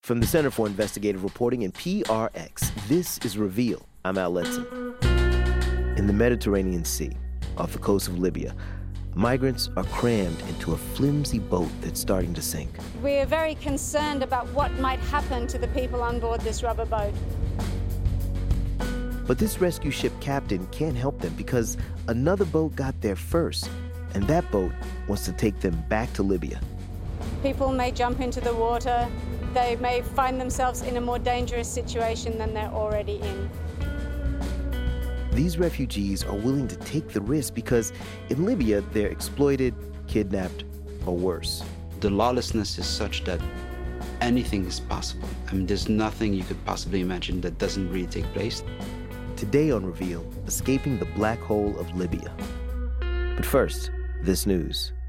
From the Center for Investigative Reporting and PRX, this is Reveal. I'm Al Letson. In the Mediterranean Sea, off the coast of Libya, migrants are crammed into a flimsy boat that's starting to sink. We are very concerned about what might happen to the people on board this rubber boat. But this rescue ship captain can't help them because another boat got there first, and that boat wants to take them back to Libya. People may jump into the water. They may find themselves in a more dangerous situation than they're already in. These refugees are willing to take the risk because in Libya, they're exploited, kidnapped, or worse. The lawlessness is such that anything is possible. I mean, there's nothing you could possibly imagine that doesn't really take place. Today on Reveal, escaping the black hole of Libya. But first, this news.